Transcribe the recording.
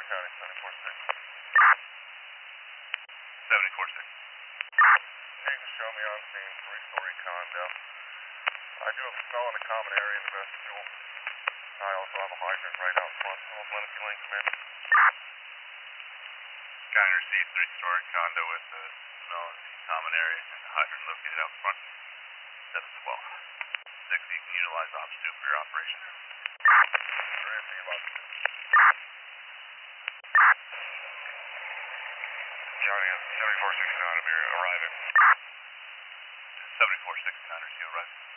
County, 74-6. 74-6. You can show me on scene, 3-story condo. I do have a smell in the common area in the vestibule. I also have a hydrant right out front. I'll let if you link them in. County received 3-story condo with the smell in the common area and the hydrant located out front. 712. 6, you can utilize Ops 2 for your operation. Grand P, Box 2. County, 74-6 County, arriving. 74-6 County, you arriving.